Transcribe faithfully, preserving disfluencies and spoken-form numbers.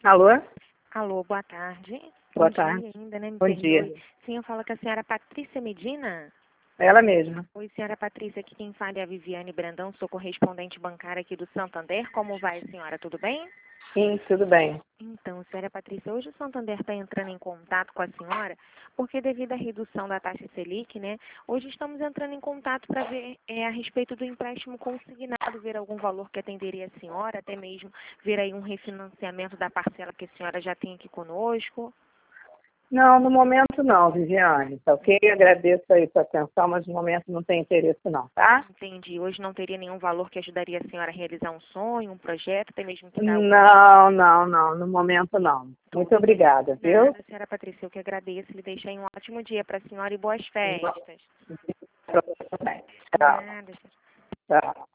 Alô? Alô, boa tarde. Boa Bom tarde. dia ainda, né? Me Bom perdoe. dia. Sim, eu falo com a senhora Patrícia Medina. Ela mesma. Oi, senhora Patrícia, aqui quem fala é a Viviane Brandão, sou correspondente bancária aqui do Santander. Como vai, senhora? Tudo bem? Sim, tudo bem. Então, senhora Patrícia, hoje o Santander está entrando em contato com a senhora, porque devido à redução da taxa Selic, né, hoje estamos entrando em contato para ver é, a respeito do empréstimo consignado, ver algum valor que atenderia a senhora, até mesmo ver aí um refinanciamento da parcela que a senhora já tem aqui conosco. Não, no momento não, Viviane, tá ok? Agradeço aí sua atenção, mas no momento não tem interesse não, tá? Entendi. Hoje não teria nenhum valor que ajudaria a senhora a realizar um sonho, um projeto, até mesmo que dar algum... Não, não, não, no momento não. Muito obrigada, viu? Nada, senhora Patrícia, eu que agradeço. Lhe deixei um ótimo dia para a senhora e boas festas. Tchau. Nada, senhora. Tchau.